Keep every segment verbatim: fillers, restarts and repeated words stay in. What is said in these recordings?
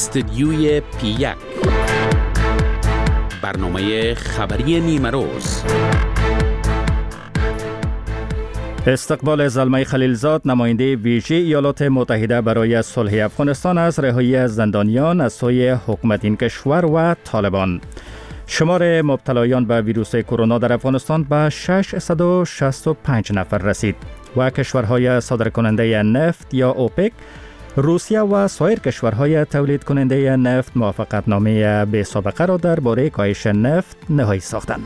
استدیوی پی یک، برنامه خبری نیمه روز. استقبال زلمه خلیلزاد، نماینده ویژه ایالات متحده برای صلح افغانستان از رهایی زندانیان از سوی حکومت این کشور و طالبان. شمار مبتلایان به ویروس کرونا در افغانستان به ششصد و شصت و پنج نفر رسید و کشورهای صادرکننده نفت یا اوپک، روسیه و سایر کشورهای تولید کننده نفت موافقتنامه به سابقه را درباره کاهش نفت نهایی ساختند.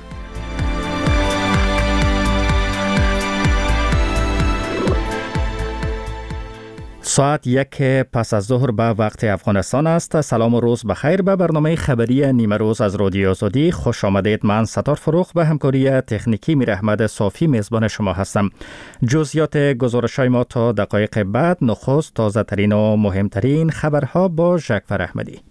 ساعت یک پس از ظهر به وقت افغانستان است. سلام و روز بخیر. به برنامه خبری نیمه روز از رادیو آزادی خوش آمدید. من ستار فروخ به همکاری تکنیکی میر احمد صافی میزبان شما هستم. جزئیات گزارش‌های ما تا دقایق بعد. نخست تازه ترین و مهمترین خبرها با ژکفر احمدی.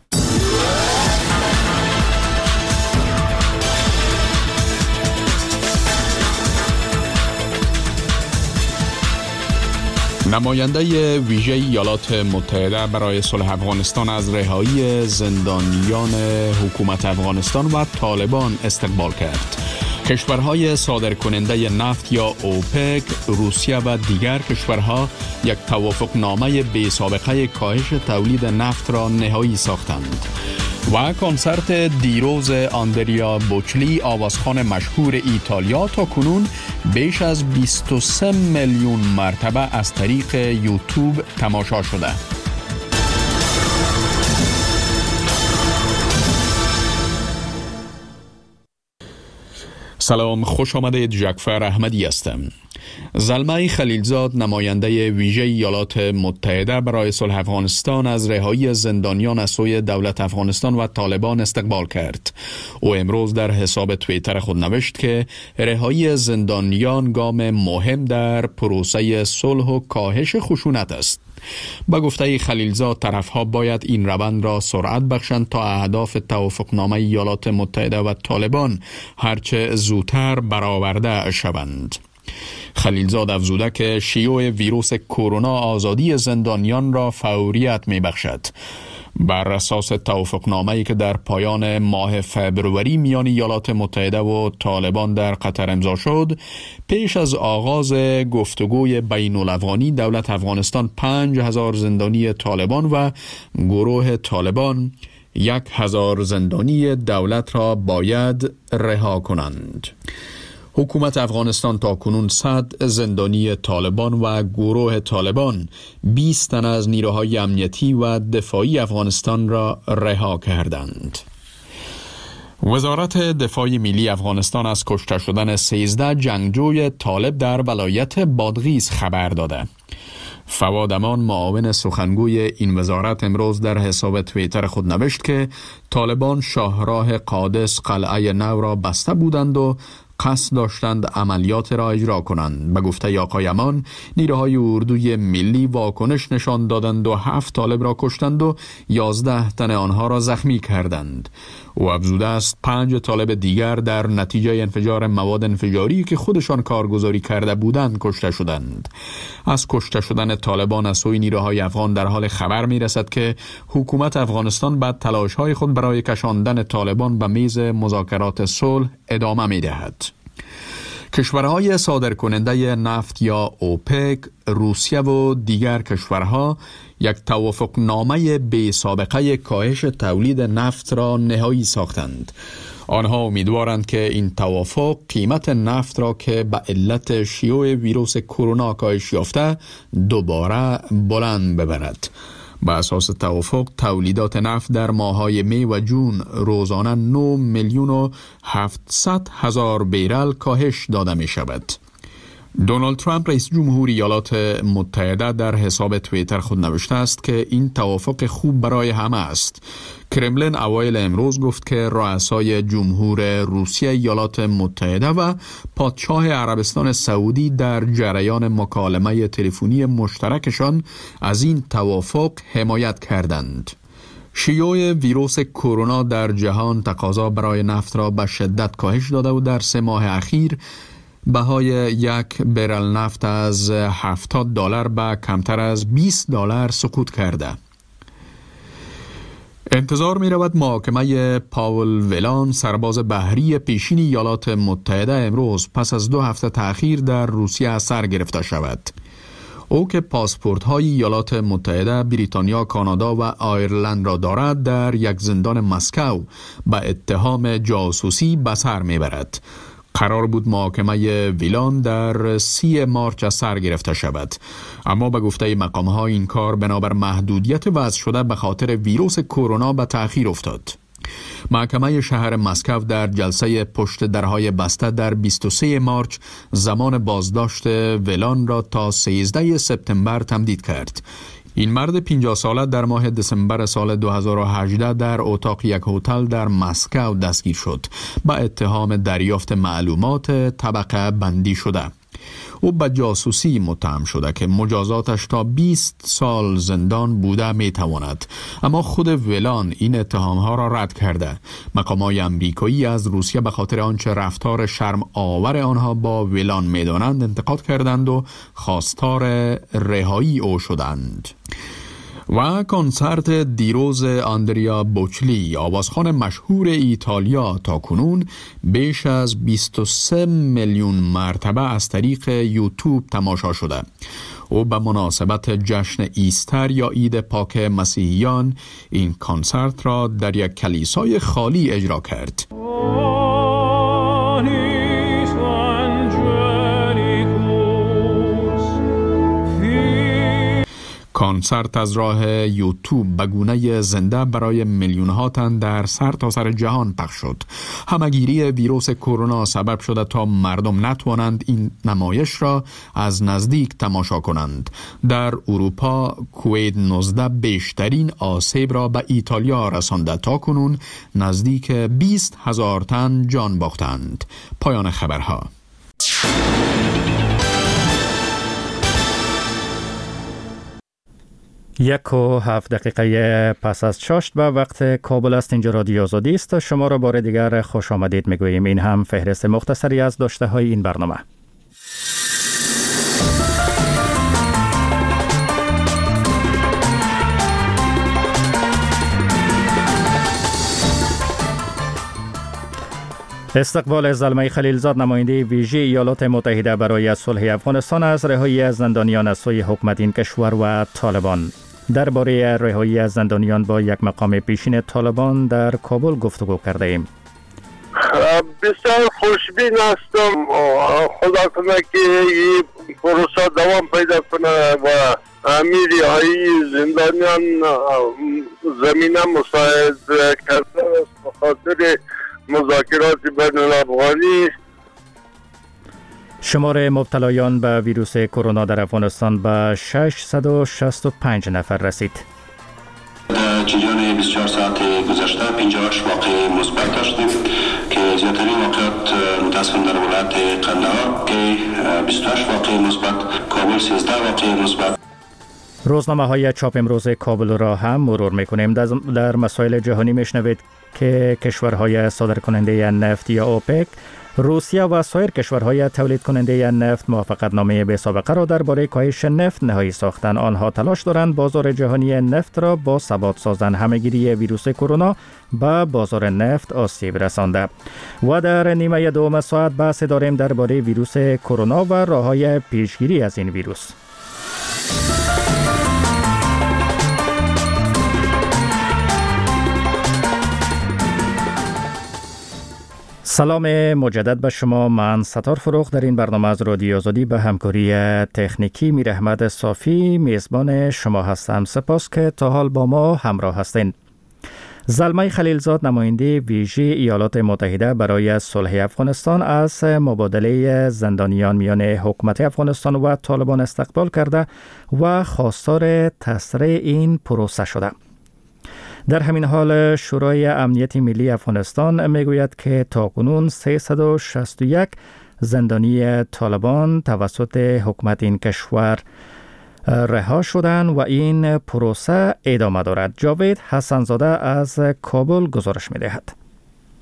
نماینده ویژه ایالات متحده برای صلح افغانستان از رهایی زندانیان حکومت افغانستان و طالبان استقبال کرد. کشورهای صادرکننده نفت یا اوپک، روسیه و دیگر کشورها یک توافقنامه بی سابقه کاهش تولید نفت را نهایی ساختند. و کنسرت دیروز آندریا بوچلی، آوازخوان مشهور ایتالیا، تا کنون بیش از بیست و سه میلیون مرتبه از طریق یوتیوب تماشا شده. سلام، خوش آمدید. ژکفر احمدی هستم. زلمه خلیلزاد، نماینده ویژه ایالات متحده برای صلح افغانستان از رهایی زندانیان از سوی دولت افغانستان و طالبان استقبال کرد. او امروز در حساب توییتر خود نوشت که رهایی زندانیان گام مهم در پروسه صلح و کاهش خشونت است. با گفته خلیلزاد، طرفها باید این روند را سرعت بخشند تا اهداف توافقنامه ایالات متحده و طالبان هرچه زودتر برآورده شوند. خلیلزاد افزوده که شیوع ویروس کرونا آزادی زندانیان را فوریت می بخشد. بر اساس توافقنامه‌ای که در پایان ماه فبروری میان ایالات متحده و طالبان در قطر امضا شد، پیش از آغاز گفتگوی بین الافغانی دولت افغانستان پنج هزار زندانی طالبان و گروه طالبان یک هزار زندانی دولت را باید رها کنند. حکومت افغانستان تا کنون صد زندانی طالبان و گروه طالبان بیست تن از نیروهای امنیتی و دفاعی افغانستان را رها کردند. وزارت دفاع ملی افغانستان از کشته شدن سیزده جنگجوی طالب در ولایت بادغیس خبر داده. فواد امان، معاون سخنگوی این وزارت، امروز در حساب توییتر خود نوشت که طالبان شاهراه قادس قلعه نو را بسته بودند و قصد داشتند عملیات را اجرا کنند. به گفته آقای امان، نیروهای اردوی ملی واکنش نشان دادند و هفت طالب را کشتند و یازده تن آنها را زخمی کردند. او افزوده است پنج طالب دیگر در نتیجه انفجار مواد انفجاری که خودشان کارگزاری کرده بودند کشته شدند. از کشته شدن طالبان از سوی نیروهای افغان در حال خبر می رسد که حکومت افغانستان بعد تلاش‌های خود برای کشاندن طالبان به میز مذاکرات صلح ادامه می دهد. کشورهای صادرکننده نفت یا اوپک، روسیه و دیگر کشورها یک توافقنامه بی سابقه کاهش تولید نفت را نهایی ساختند. آنها امیدوارند که این توافق قیمت نفت را که به علت شیوع ویروس کرونا کاهش یافته دوباره بلند ببرد. به اساس توافق، تولیدات نفت در ماه‌های می و جون روزانه نه میلیون و هفتصد هزار بیرل کاهش داده می شود. دونالد ترامپ، رئیس جمهور ایالات متحده، در حساب توییتر خود نوشته است که این توافق خوب برای همه است. کرملین اوایل امروز گفت که رؤسای جمهور روسیه، ایالات متحده و پادشاه عربستان سعودی در جریان مکالمه تلفنی مشترکشان از این توافق حمایت کردند. شیوع ویروس کرونا در جهان تقاضا برای نفت را به شدت کاهش داده و در سه ماه اخیر بهای یک برل نفت از هفتاد دلار به کمتر از بیست دلار سقوط کرده. انتظار می رود محاکمه پاول ولان سرباز بحری پیشین ایالات متحده امروز پس از دو هفته تأخیر در روسیه سر گرفته شود. او که پاسپورت های ایالات متحده، بریتانیا، کانادا و آیرلند را دارد در یک زندان مسکو به اتهام جاسوسی به سر می برد. قرار بود محاکمه ویلان در سی مارچ سر گرفته شود، اما به گفته مقام‌ها این کار بنابر محدودیت وضع شده به خاطر ویروس کرونا به تأخیر افتاد. محکمه شهر مسکو در جلسه پشت درهای بسته در بیست و سوم مارچ زمان بازداشت ویلان را تا سیزدهم سپتامبر تمدید کرد. این مرد پنجاه ساله در ماه دسامبر سال دو هزار و هجده در اتاق یک هتل در مسکو دستگیر شد با اتهام دریافت معلومات طبقه بندی شده. او به جاسوسی متهم شده که مجازاتش تا بیست سال زندان بوده می تواند، اما خود ویلان این اتهام ها را رد کرده. مقامات امریکایی از روسیه به خاطر آنچه رفتار شرم آور آنها با ویلان می دانند انتقاد کردند و خواستار رهایی او شدند. و کنسرت دیروز آندریا بوچلی، آوازخوان مشهور ایتالیا، تا کنون بیش از بیست و سه میلیون مرتبه از طریق یوتیوب تماشا شده. او به مناسبت جشن ایستر یا عید پاک مسیحیان این کنسرت را در یک کلیسای خالی اجرا کرد. کنسرت از راه یوتیوب به گونه زنده برای میلیون‌ها تن در سر تا سر جهان پخش شد. همه‌گیری ویروس کرونا سبب شده تا مردم نتوانند این نمایش را از نزدیک تماشا کنند. در اروپا کووید نوزده بیشترین آسیب را به ایتالیا رسانده، تا کنون نزدیک بیست هزار تن جان باختند. پایان خبرها. یک و هفت دقیقه پس از شش به وقت کابل است. اینجا رادیو آزادی است. شما را بار دیگر خوش آمدید میگوییم. این هم فهرست مختصری از داشته های این برنامه. استقبال زلمه خلیلزاد، نماینده ویژه ایالات متحده برای صلح افغانستان، از رهایی زندانیان از سوی حکومت این کشور و طالبان. درباره رهایی از زندانیان با یک مقام پیشین طالبان در کابل گفتگو کرده ایم. بسیار خوشبین هستم. خدا کنه که این پروسه دوام پیدا کنه و امیر های زندانیان زمینه مساعد کرده است به خاطر مذاکرات بین الافغانی. شمار مبتلایان به ویروس کرونا در افغانستان به ششصد و شصت و پنج نفر رسید. در جریان بیست و چهار ساعت گذشته پنجاه و هشت واقعه مثبت داشتیم که زیادترین واقعات متاسفانه در ولایت قندهار که بیست و هشت واقعه مثبت، کابل سیزده واقعه مثبت. روزنامه های چاپ امروز کابل را هم مرور میکنیم. در مسائل جهانی میشنوید که کشورهای صادر کننده نفت یا اوپک، روسیه و سایر کشورهای تولید کننده نفت موافقت نامه به سابقه را درباره کاهش نفت نهایی ساختند. آنها تلاش دارند بازار جهانی نفت را با ثبات سازند. همه‌گیری ویروس کرونا به بازار نفت آسیب رسانده. و در نیمه دوم ساعت بحث داریم درباره ویروس کرونا و راه‌های پیشگیری از این ویروس. سلام مجدد به شما. من ستار فروغ در این برنامه از رادیو آزادی به همکاری تکنیکی میر احمد صافی میزبان شما هستم. سپاس که تا حال با ما همراه هستین. زلمه خلیلزاد، نماینده ویژه ایالات متحده برای صلح افغانستان، از مبادله زندانیان میان حکومت افغانستان و طالبان استقبال کرده و خواستار تسریع این پروسه شده. در همین حال شورای امنیت ملی افغانستان میگوید که تاکنون سیصد و شصت و یک زندانی طالبان توسط حکومت این کشور رها شدند و این پروسه ادامه دارد. جاوید حسنزاده از کابل گزارش می‌دهد.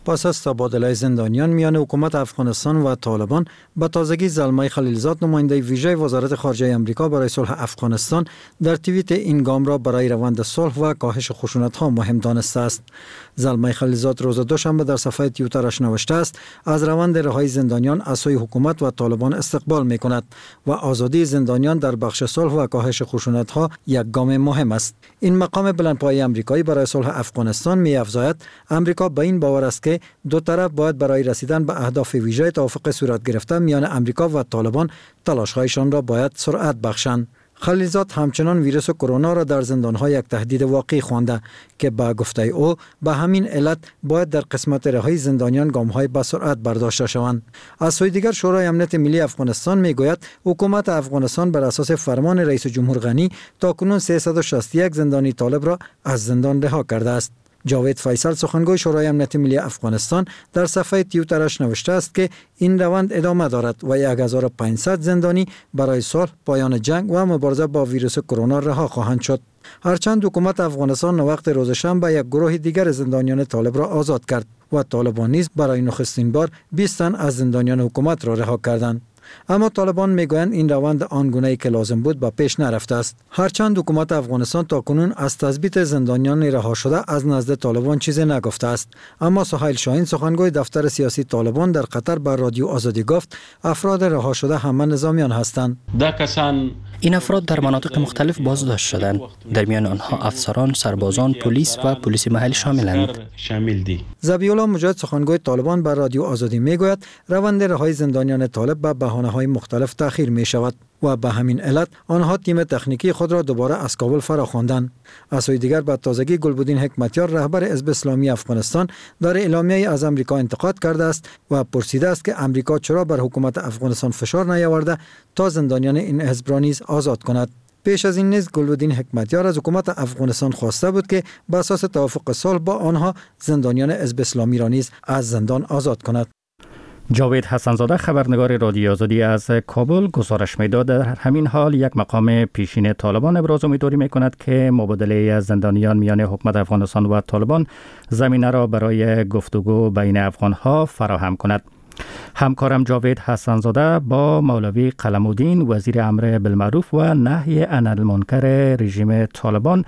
پس از تبادله زندانیان میان حکومت افغانستان و طالبان، به تازگی زلمای خلیلزاد نماینده ویژه وزارت خارجه آمریکا برای صلح افغانستان در توییت این گام را برای روند صلح و کاهش خشونت‌ها مهم دانسته است. زلمای خلیلزاد روز دوشنبه در صفحه توییترش نوشته است: از روند رهایی زندانیان از سوی حکومت و طالبان استقبال می‌کند و آزادی زندانیان در بخش صلح و کاهش خشونت‌ها یک گام مهم است. این مقام بلندپایه آمریکایی برای صلح افغانستان می‌افزاید آمریکا به این باور است که دو طرف باید برای رسیدن به اهداف ویژه توافق صورت گرفته میان آمریکا و طالبان تلاش‌هایشان را باید سرعت بخشند. خلیلزاد همچنان ویروس کرونا را در زندان‌ها یک تهدید واقعی خوانده که با گفته او به همین علت باید در قسمت رهایی زندانیان گام‌های با سرعت برداشته شوند. از سوی دیگر شورای امنیت ملی افغانستان میگوید حکومت افغانستان بر اساس فرمان رئیس جمهور غنی تاکنون سیصد و شصت و یک زندانی طالب را از زندان رها کرده است. جاوید فیصل سخنگوی شورای امنیت ملی افغانستان در صفحه توییترش نوشته است که این روند ادامه دارد و هزار و پانصد زندانی برای صلح، پایان جنگ و مبارزه با ویروس کرونا رها خواهند شد. هرچند حکومت افغانستان وقت روز شنبه یک گروه دیگر زندانیان طالب را آزاد کرد و طالبان نیز برای نخستین بار بیست تن از زندانیان حکومت را رها کردند. اما طالبان میگویند این روند آنگونه‌ای که لازم بود با پیش نرفته است. هرچند حکومت افغانستان تاکنون از تثبیت زندانیان رها شده از نزد طالبان چیزی نگفته است، اما سهیل شاهین سخنگوی دفتر سیاسی طالبان در قطر بر رادیو آزادی گفت افراد رها شده همه نظامیان هستند. این افراد در مناطق مختلف بازداشت شدند. در میان آنها افسران، سربازان، پلیس و پلیس محلی شاملند. ذبیح‌الله مجاهد سخنگوی طالبان بر رادیو آزادی میگوید روند رهایی زندانیان طالب به بهانه‌های مختلف تأخیر می شود و به همین علت آنها تیم تکنیکی خود را دوباره از کابل فراخواندند. از سوی دیگر به تازگی گلبدین حکمتیار رهبر حزب اسلامی افغانستان در اعلامیه‌ای از آمریکا انتقاد کرده است و پرسیده است که آمریکا چرا بر حکومت افغانستان فشار نیاورده تا زندانیان این حزب را نیز آزاد کند. پیش از این نیز گلبدین حکمتیار از حکومت افغانستان خواسته بود که بر اساس توافق صلح با آنها زندانیان حزب اسلامی را نیز از زندان آزاد کند. جاوید حسنزاده خبرنگار رادیو آزادی از کابل گزارش می‌داد. در همین حال یک مقام پیشین طالبان ابراز امیدواری می‌کند که مبادله زندانیان میان حکومت افغانستان و طالبان زمینه را برای گفتگو بین افغان‌ها فراهم کند. همکارم جاوید حسنزاده با مولوی قلم‌الدین وزیر امر بالمعروف و نهی عن المنکر رژیم طالبان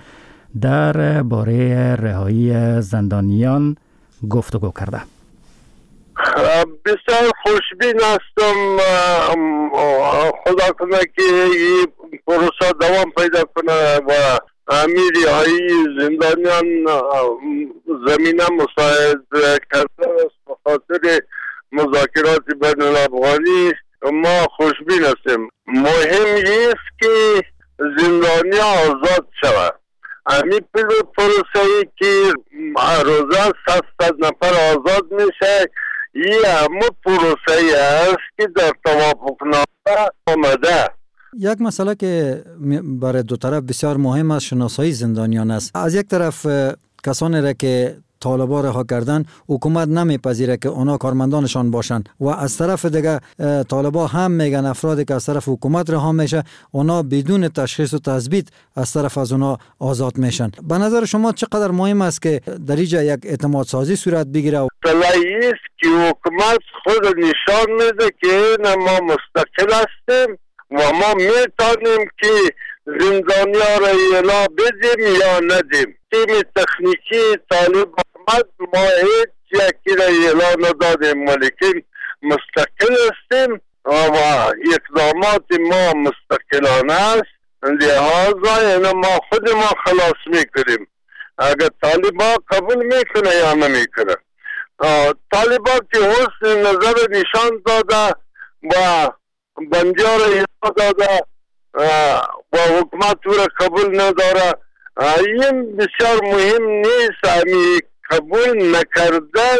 در باره رهایی زندانیان گفتگو کرده. بسیار خوشبین هستم، خدا کنه که این پروسه دوام پیدا کنه و امیر های زندانیان زمینه مساعد کرده است به خاطر مذاکرات بین الافغانی. ما خوشبین هستیم. مهم است که زندانیان آزاد شود. همین پروسه ای که روزه صد نفر آزاد میشه، این همه پروسه ای است که در توافقنامه آمده. یک مسئله که برای دو طرف بسیار مهم است شناسایی زندانیان است. از یک طرف کسانی را که طالبان رها کردن حکومت نمیپذیره که اونا کارمندانشان باشن و از طرف دیگه طالبان هم میگن افرادی که از طرف حکومت رها میشه اونا بدون تشخیص و تثبیت از طرف از اونا آزاد میشن. به نظر شما چقدر مهم است که در اینجا یک اعتماد سازی صورت بگیره؟ طلایی است که حکومت خود نشان میده که ما مستقل هستیم و ما میتونیم که زندانیان را اعلا بدیم یا ندیم. تیم تکنیکی طالب آمد ما هیچ یکی را اعلا ندادیم ولیکن مستقل هستیم و اقدامات ما مستقلانه است، لحاظا یعنی ما خود ما خلاص میکنیم. اگر طالبان قبول میکنه یا نمیکنه. طالبان که حسن نظر نشان داده و بندیار اعلا داده و حکومت او را قبول نداره، این بسیار مهم نیست. همی قبول نکردن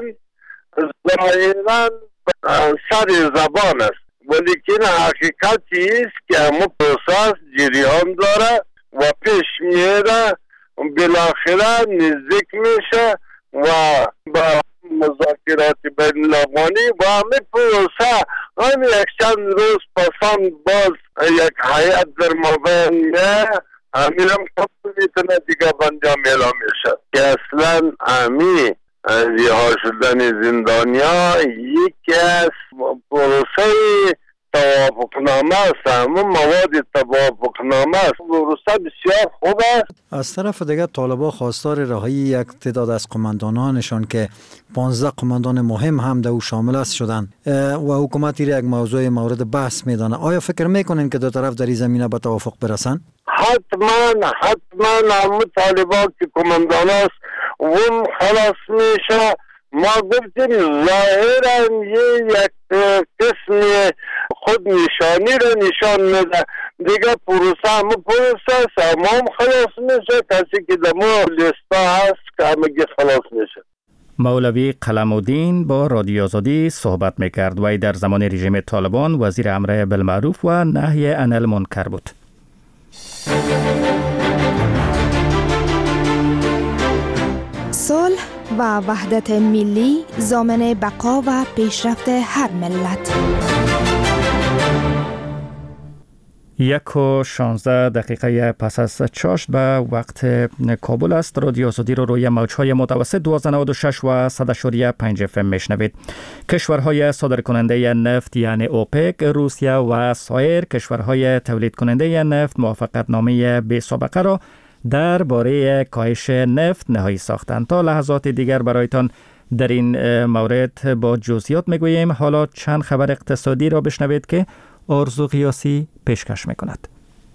ظاهرا سر زبان است ولیکن حقیقتی است که همه پروسس جریان داره و پیش میره، بالاخره نزدیک میشه و با مذاکرات بین الافغانی و همه پروسه هم یک چند روز پسان باز یک حیات در مابین نه همین هم قبول میتونه دیگه بنجام اعلام میشه که اصلا همی رها شدن زندانیا یکی از پروسه توافقنامه است. همون مواد توافقنامه است. پروسه بسیار خوب است. از طرف دیگر طالبان خواستار رهایی یک تعداد از قماندانانشان که پانزده قماندان مهم هم در او شامل است شدند و حکومت را یک موضوع مورد بحث میدانه. آیا فکر میکنین که دو طرف در این زمینه به توافق برسن؟ حتما حتما همون طالبان که قماندان است اون خلاص میشه. ما گفتیم ظاهرا یه یک قسم خود نشانی را نشان میده. دیگه پروسه همون پروسه است. همه هم خلاص میشه. کسی که دمو لیستا هست که همگی خلاص میشه. مولوی قلم‌الدین با رادیو آزادی صحبت میکرد. وی در زمان رژیم طالبان وزیر امر بالمعروف و نهی عن المنکر بود. صلح و وحدت ملی ضامن بقا و پیشرفت هر ملت. یک و شانزده دقیقه پس از چاشت به وقت کابل است. رادیو آزادی رو روی موجهای متوسط دویست و نود و شش و صد و پنج اف ام میشنوید. کشورهای صادر کننده نفت یعنی اوپک، روسیه و سایر کشورهای تولید کننده نفت موافقت نامه بی سابقه را در باره کاهش نفت نهایی ساختند. تا لحظات دیگر برایتان در این مورد با جزئیات میگوییم. حالا چند خبر اقتصادی را بشنوید که آرزو قیاسی پیشکش میکند.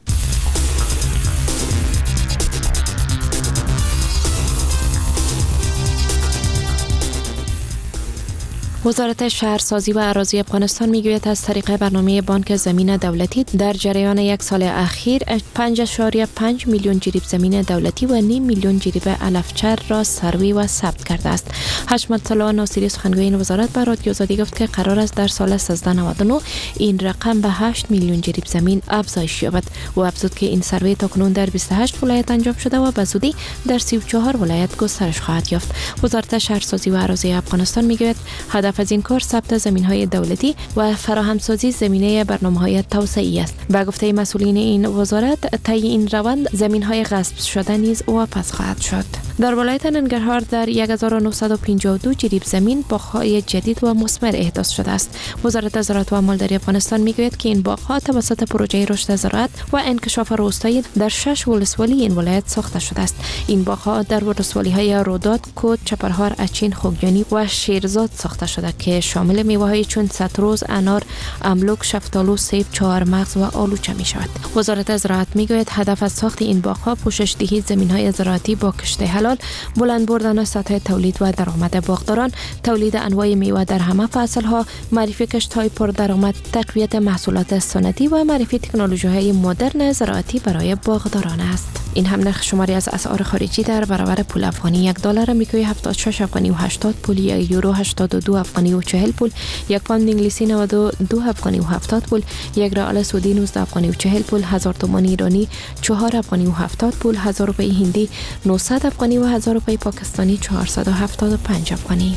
وزارت شهرسازی و اراضی افغانستان میگوید از طریق برنامه بانک زمین دولتی در جریان یک سال اخیر پنج اشاریه پنج میلیون جریب زمین دولتی و نیم میلیون جریب علفچر را سروی و ثبت کرده است. حشمت الله ناصری سخنگوی این وزارت به رادیو آزادی گفت که قرار است در سال سیزده نود و نه این رقم به هشت میلیون جریب زمین افزایش یابد و افزود که این سروی تاکنون در بیست و هشت ولایت انجام شده و به زودی در سی و چهار ولایت گسترش خواهد یافت. وزارت شهرسازی و اراضی افغانستان میگوید هدف از این کار ثبت زمین‌های دولتی و فراهمسازی زمینه برنامه‌های توسعه‌ای است. به گفته مسئولین این وزارت طی این روند زمین‌های غصب شده نیز واپس خواهد شد. در ولایت ننگرهار در یک هزار و نهصد و پنجاه و دو جریب زمین باغ‌های جدید و مثمر احداث شده است. وزارت زراعت و مالداری افغانستان میگوید که این باغ‌ها توسط پروژه رشد زراعت و انکشاف روستایی در شش ولسوالی این ولایت ساخته شده است. این باغ‌ها در ولسوالی‌های روداد، کود، چپرهار، اچین، خوگیانی و شیرزاد ساخته شده که شامل میوه‌های چون ستروز، انار، املوک، شفتالو، سیب، چهارمغز و آلوچه می‌شود. وزارت زراعت میگوید هدف از ساخت این باغ‌ها پوشش دهی زمین‌های زراعتی با کشت حلال، بلند بردن سطح تولید و درآمد باغداران، تولید انواع میوه در همه فصل‌ها، معرفی کشت‌های پردرآمد، تقویت محصولات سنتی و معرفی تکنولوژی‌های مدرن زراعتی برای باغداران است. این هم نرخ شماری از اسعار خارجی در برابر پول افغانی. یک دلار آمریکایی هفتاد و شش افغانی و هشتاد پول، یک یورو هشتاد و دو افغانی و چهل پول، یک پوند انگلیسی نود و دو افغانی و هفتاد پول، یک ریال سعودی نوزده افغانی و چهل پول، هزار تومان ایرانی چهار افغانی و هفتاد پول، هزار روپیه هندی نهصد افغانی و هزار روپیه پاکستانی چهارصد و هفتاد و پنج افغانی.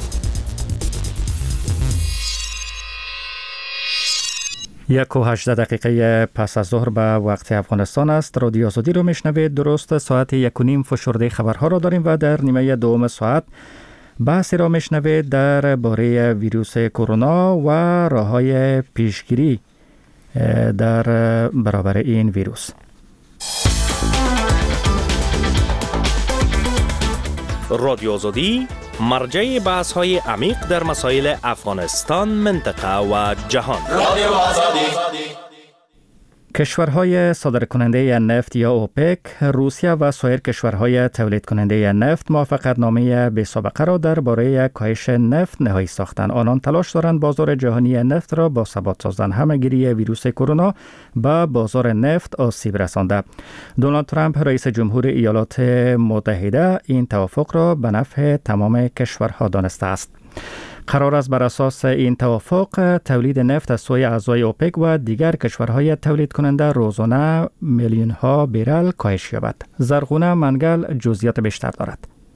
یک و هجده دقیقه پس از ظهر به وقت افغانستان است. رادیو آزادی رو میشنوید. درست ساعت یک و نیم فشرده خبرها را داریم و در نیمه دوم ساعت بحثی را میشنوید در باره ویروس کرونا و راه‌های پیشگیری در برابر این ویروس. رادیو آزادی مرجع بحث‌های عمیق در مسائل افغانستان، منطقه و جهان. رادیو آزادی. کشورهای صادر کننده نفت یا اوپک، روسیه و سایر کشورهای تولید کننده نفت موافقت نامه بی سابقه را درباره کاهش نفت نهایی ساختند. آنان تلاش دارند بازار جهانی نفت را با ثبات سازند. همه‌گیری ویروس کرونا به بازار نفت آسیب رسانده. دونالد ترامپ رئیس جمهور ایالات متحده این توافق را به نفع تمام کشورها دانسته است. قرار است بر اساس این توافق تولید نفت از سوی اعضای اوپک و دیگر کشورهای تولید کننده روزانه میلیون ها برل کاهش یابد. زرغونه منگل جزئیات بیشتر دارد.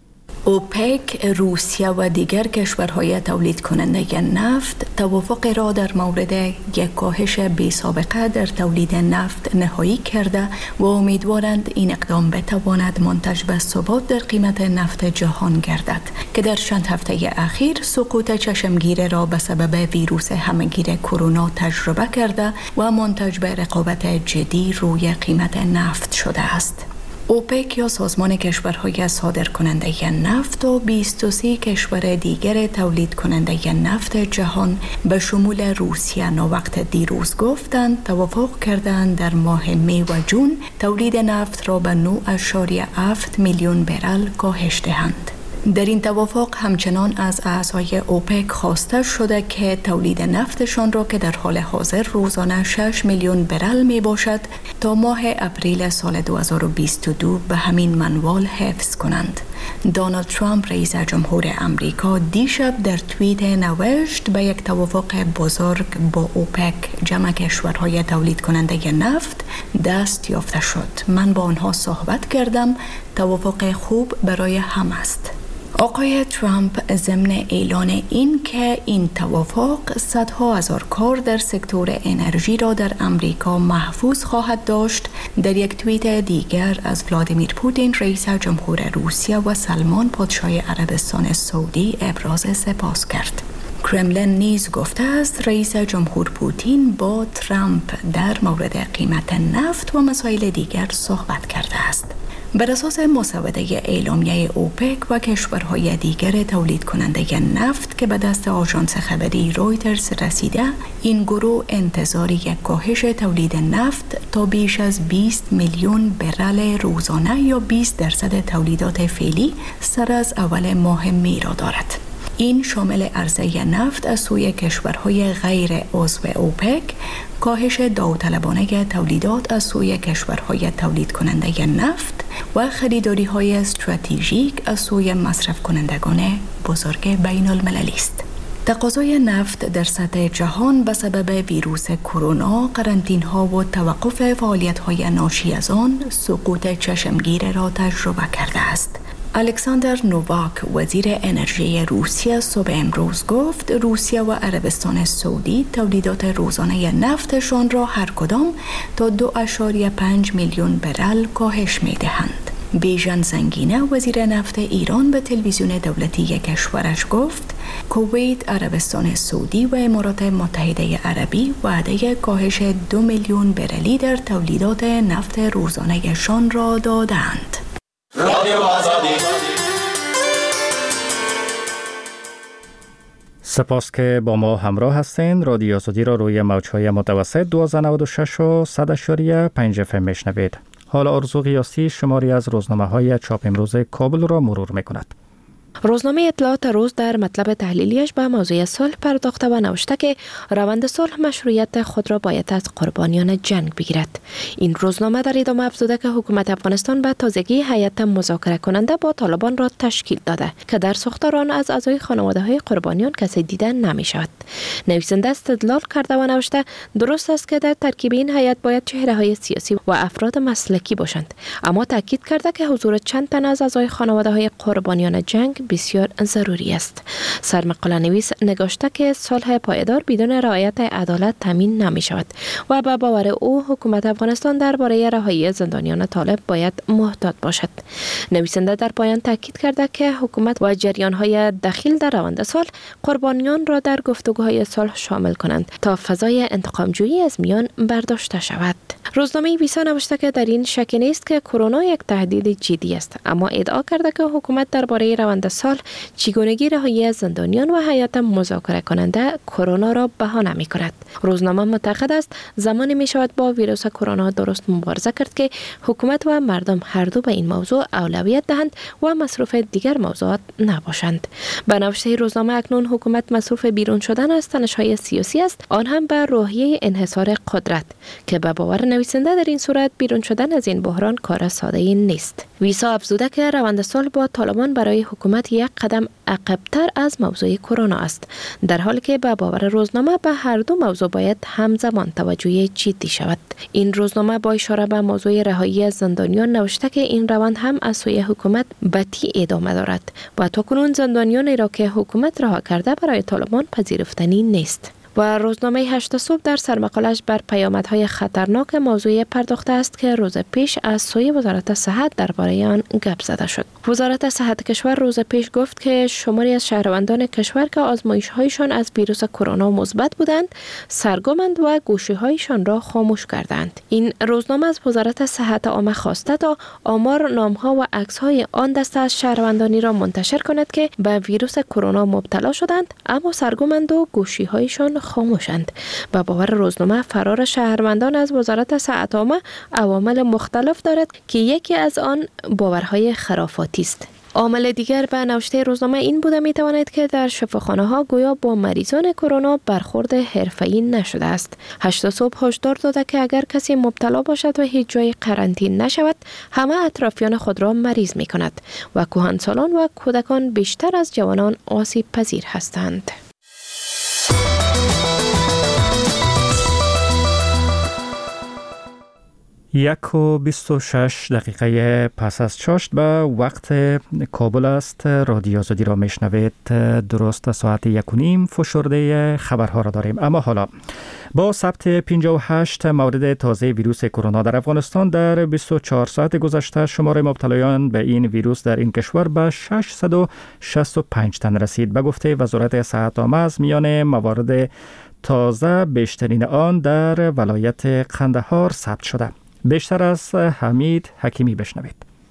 اوپک، روسیه و دیگر کشورهای تولید کننده نفت توافق را در مورد یک کاهش بی سابقه در تولید نفت نهایی کرده و امیدوارند این اقدام بتواند منتج به ثبات در قیمت نفت جهان گردد که در چند هفته اخیر سقوط چشمگیر را به سبب ویروس همهگیر کرونا تجربه کرده و منتج به رقابت جدی روی قیمت نفت شده است. اوپک یا سازمان کشورهای صادر کننده نفت و بیست و سه کشور دیگر تولید کننده نفت جهان به شمول روسیه ناوقت دیروز گفتند توافق کردند در ماه می و جون تولید نفت را به نه ممیز هفت میلیون برل کاهش دهند. در این توافق همچنان از اعضای اوپک خواسته شده که تولید نفتشان را که در حال حاضر روزانه شش میلیون برل می باشد تا ماه اپریل سال دو هزار و بیست و دو به همین منوال حفظ کنند. دونالد ترامپ رئیس جمهور امریکا دیشب در توییت نوشت به یک توافق بزرگ با اوپک جمع کشورهای تولید کننده نفت دست یافته شد. من با آنها صحبت کردم، توافق خوب برای هم است. آقای ترامپ ضمن اعلان این که این توافق صدها هزار کار در سکتور انرژی را در امریکا محفوظ خواهد داشت، در یک توییت دیگر از ولادیمیر پوتین رئیس جمهور روسیه و سلمان پادشاه عربستان سعودی ابراز سپاس کرد. کرملین نیز گفته است رئیس جمهور پوتین با ترامپ در مورد قیمت نفت و مسائل دیگر صحبت کرده است. بر اساس مسوده اعلامیه اوپک و کشورهای دیگر تولید کننده نفت که به دست آژانس خبری رویترز رسیده، این گروه انتظار یک کاهش تولید نفت تا بیش از بیست میلیون برل روزانه یا بیست درصد تولیدات فعلی سر از اول ماه می را دارد. این شامل عرضه نفت از سوی کشورهای غیر عضو اوپک، کاهش داوطلبانه تولیدات از سوی کشورهای تولید کننده نفت و خریداری های استراتژیک از سوی مصرف کنندگان بزرگ بین المللی است. تقاضای نفت در سطح جهان به سبب ویروس کرونا، قرنطینه ها و توقف فعالیت های ناشی از آن سقوط چشمگیر را تجربه کرده است. الکساندر نوواک وزیر انرژی روسیه صبح امروز گفت روسیه و عربستان سعودی تولیدات روزانه نفتشان را هر کدام تا دو ممیز پنج میلیون برل کاهش می دهند. بیژن زنگینه وزیر نفت ایران به تلویزیون دولتی کشورش گفت کویت، عربستان سعودی و امارات متحده عربی وعده کاهش دو میلیون برلی در تولیدات نفت روزانه شان را دادند. رادیو آزادی. سپاس که با ما همراه هستین. رادیو آزادی را روی موج‌های متوسط دویست و نود و شش و صد و پنج اف ام میشنوید. حال آرزو قیاسی شماری از روزنامه‌های چاپ امروز کابل را مرور می‌کند. روزنامه اطلاعات روز در مطلب تحلیلیش به موضوع صلح پرداخته و نوشته که روند صلح مشروعیت خود را باید از قربانیان جنگ بگیرد. این روزنامه در ادامه افزوده که حکومت افغانستان به تازگی هیئت مذاکره کننده با طالبان را تشکیل داده که در ساختار آن از اعضای خانواده‌های قربانیان کسی دیده نمی شود. نویسنده استدلال کرده و نوشته درست است که در ترکیب این هیئت باید چهره‌های سیاسی و افراد مسلکی باشند، اما تاکید کرده که حضور چند تن از اعضای خانواده‌های قربانیان جنگ بسیار ضروری است. سرمقاله نویس نگاشته که صلح پایدار بدون رعایت عدالت تامین نمی شود و به باور او حکومت افغانستان درباره رهایی زندانیان طالب باید محتاط باشد. نویسنده در پایان تاکید کرده که حکومت و جریان‌های دخیل در روند صلح قربانیان را در گفتگوهای صلح شامل کنند تا فضای انتقام‌جویی از میان برداشته شود. روزنامه ویسا نوشته که در این شک نیست که کرونا یک تهدید جدی است، اما ادعا کرده که حکومت درباره روند صلح چگونگی رهایی از زندانیان و هیئت مذاکره کننده کرونا را بهانه می کند. روزنامه معتقد است زمانی می شود با ویروس کرونا درست مبارزه کرد که حکومت و مردم هر دو به این موضوع اولویت دهند و مصروف دیگر موضوعات نباشند. به نوشته روزنامه اکنون حکومت مصروف بیرون شدن از تنش‌های سیاسی است، آن هم به روحیه انحصار قدرت که به باور نویسنده در این صورت بیرون شدن از این بحران کار ساده ای نیست. ویسا افزوده که روند صلح با طالبان برای حکومت صورت یک قدم عقب‌تر از موضوع کرونا است، در حالی که به باور روزنامه به هر دو موضوع باید همزمان توجه جدی شود. این روزنامه با اشاره به موضوع رهایی از زندانیان نوشته که این روند هم از سوی حکومت بطی ادامه دارد و تاکنون زندانیانی را که حکومت رها کرده برای طالبان پذیرفتنی نیست. و روزنامه هشت صبح در سرمقالش بر پیامدهای خطرناک موضوع پرداخته است که روز پیش از سوی وزارت صحت درباره آن گپ زده شد. وزارت صحت کشور روز پیش گفت که شماری از شهروندان کشور که آزمایش‌هایشان از ویروس کرونا مثبت بودند، سرگمند و گوشی‌هایشان را خاموش کردند. این روزنامه از وزارت صحت عامه خواسته تا آمار، نام‌ها و عکس‌های آن دسته از شهروندانی را منتشر کند که به ویروس کرونا مبتلا شدند اما سرگمند و گوشی‌هایشان خاموشند. به باور روزنامه فرار شهروندان از وزارت صحت عامه عوامل مختلف دارد که یکی از آن باورهای خرافاتی است. عامل دیگر به نوشته روزنامه این بوده می تواند که در شفاخانه ها گویا با مریضان کرونا برخورد حرفه‌ای نشده است. هشت صبح هشدار داده که اگر کسی مبتلا باشد و هیچ جای قرنطینه نشود، همه اطرافیان خود را مریض می کند و کهنسالان و کودکان بیشتر از جوانان آسیب پذیر هستند. یک و بیست و شش دقیقه پس از چاشت به وقت کابل است. رادیو آزادی را میشنوید. درست ساعت یک و نیم فشرده خبرها را داریم. اما حالا با ثبت پنجاه و هشت مورد تازه ویروس کرونا در افغانستان در بیست و چهار ساعت گذشته، شمار مبتلایان به این ویروس در این کشور به ششصد و شصت و پنج تن رسید. به گفته وزارت صحت عامه از میان موارد تازه بیشترین آن در ولایت قندهار ثبت شده. بیشتر از حمید حکیمی بشنوید.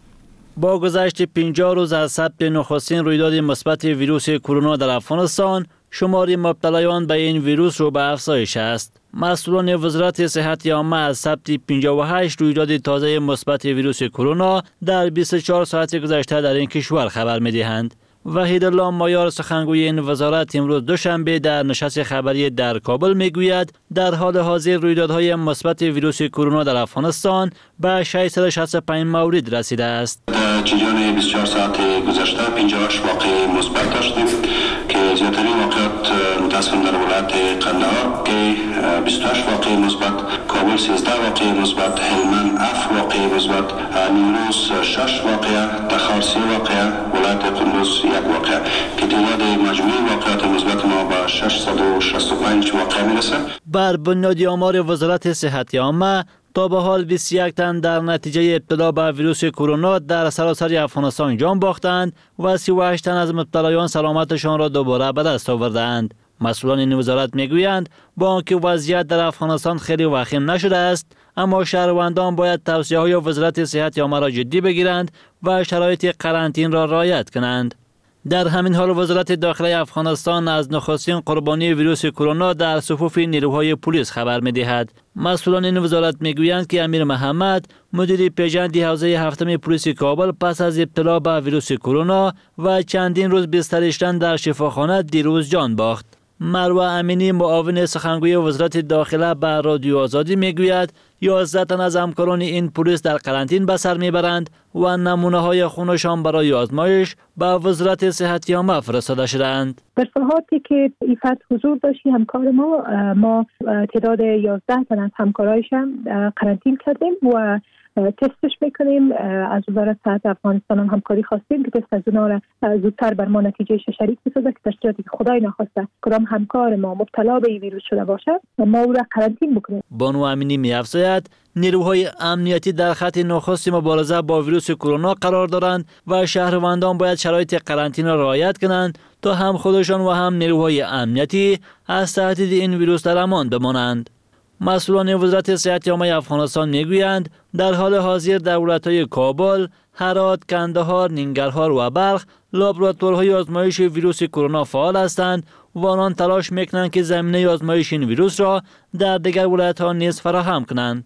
با گذشت پنجاه روز از ثبت نخستین رویداد مثبت ویروس کرونا در افغانستان، شمار مبتلایان به این ویروس رو به افزایش است. مسئولان وزارت صحت عامه از ثبت پنجاه و هشت رویداد تازه مثبت ویروس کرونا در بیست و چهار ساعت گذشته در این کشور خبر می‌دهند. وحید الله مایار سخنگوی این وزارت امروز دوشنبه در نشست خبری در کابل میگوید در حال حاضر رویدادهای مثبت ویروس کرونا در افغانستان به ششصد و شصت و پنج مورد رسیده است. در جریان بیست و چهار ساعت گذشته پنجاه و هشت واقعه مثبت داشتیم که زیادترین واقعات متاسفانه در ولایت قندهار که بیست و هشت واقعه مثبت، کابل سیزده واقعه مثبت، هلمند هفت واقعه مثبت، نیمروز شش واقعه، تخار سه واقعه، ولایت قندوز یک واقعه که تعداد مجموعی واقعات مثبت ما به ششصد و شصت و پنج واقعه میرسه. بر بنیاد آمار وزارت صحت عامه تا به حال بیست و یک تن در نتیجه ابتلا به ویروس کرونا در سراسر افغانستان جان باختند و سی و هشت تن از مبتلایان سلامتشان را دوباره به دست آوردند. مسئولان این وزارت میگویند با آنکه وضعیت در افغانستان خیلی وخیم نشده است، اما شهروندان باید توصیه‌های وزارت صحت عامه را جدی بگیرند و شرایط قرنطینه را رعایت کنند. در همین حال وزارت داخله افغانستان از نخستین قربانی ویروس کرونا در صفوف نیروهای پلیس خبر می‌دهد. مسئولان این وزارت میگویند که امیر محمد، مدیر پیژند حوزه هفتم پلیس کابل، پس از ابتلا به ویروس کرونا و چندین روز بستریشتن در شفاخانه دیروز جان باخت. مروه امینی، معاون سخنگوی وزارت داخله، به رادیو آزادی میگوید یازده تن از همکاران این پلیس در قرنطینه به سر میبرند و نمونه های خونشان برای آزمایش به وزارت صحت عامه فرستاده شدند. در ساعاتی که ایفت حضور داشتی همکار ما ما تعداد یازده تن از همکارایشان قرنطینه کردیم و تستش میکنیم. از وزارت صحت افغانستان هم همکاری خواستیم که تست از اونا را زودتر بر ما نتیجه شریک بسازه که در صورتی که خدای نخواسته کدام همکار ما مبتلا به این ویروس شده باشه ما او را قرنطینه بکنیم. بانو امینی می‌افزاید نیروهای امنیتی در خط نخست مبارزه با ویروس کرونا قرار دارند و شهروندان باید شرایط قرنطینه را رعایت کنند تا هم خودشان و هم نیروهای امنیتی از تهدید این ویروس در امان بمانند. مسئولان وزارت صحت عامه افغانستان میگویند در حال حاضر در ولایت‌های کابل، هرات، کندهار، ننگرهار و بلخ لابراتوارهای آزمایش ویروس کرونا فعال هستند و آنان تلاش میکنند که زمینه آزمایش این ویروس را در دیگر ولایت‌ها نیز فراهم کنند.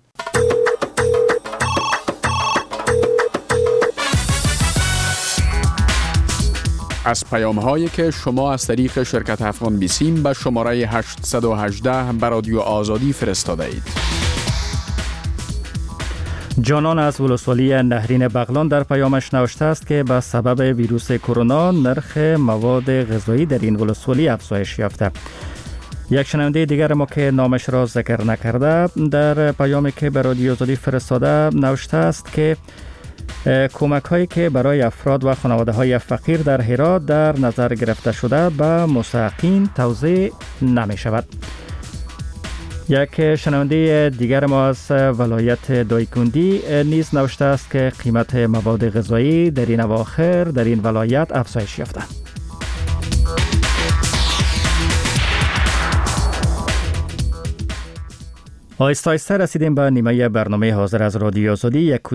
از پیام‌هایی که شما از طریق شرکت افغان بیسیم به شماره هشت یک هشت به رادیو آزادی فرستاده اید. جانان از ولسوالی نهرین بغلان در پیامش نوشته است که به سبب ویروس کرونا نرخ مواد غذایی در این ولسوالی افزایش یافته. یک شنونده دیگر ما که نامش را ذکر نکرده در پیامی که به رادیو آزادی فرستاده نوشته است که کمک هایی که برای افراد و خانواده های فقیر در هرات در نظر گرفته شده به مستحقین توزیع نمی شود. یک شنونده دیگر ما از ولایت دایکندی نیز نوشته است که قیمت مواد غذایی در این اواخر در این ولایت افزایش یافته. آهسته آهسته رسیدیم به نیمه برنامه حاضر از رادیو آزادی. یک